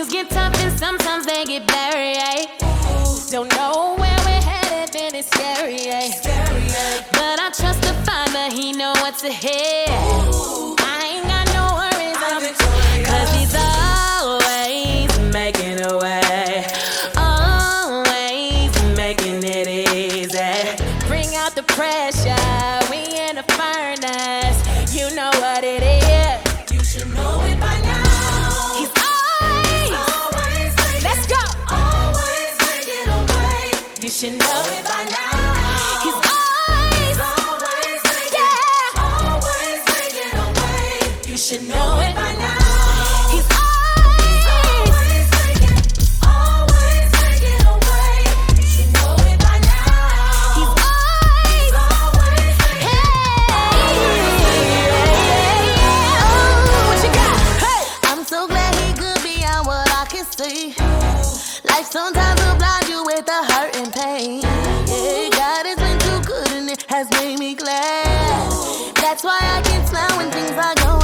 Things get tough and sometimes they get blurry, eh? Don't know where we're headed, then it's scary, eh? But I trust the Father, He know what's ahead. I ain't got no worries, cause He's always making a way. Always making it easy. Bring out the pressure, we in the furnace. You know what it is. You should know it by now. He's always let's go. Always making a way. You should know it by now. He's always making a way. You should know it by now. He's always making a way. You should know it by now. He's always what you got? Hey, I'm so glad He could beyond what I can see. Life sometimes will blind you with the hurt and pain. Yeah, God has been too good and it has made me glad. That's why I can smile when things are going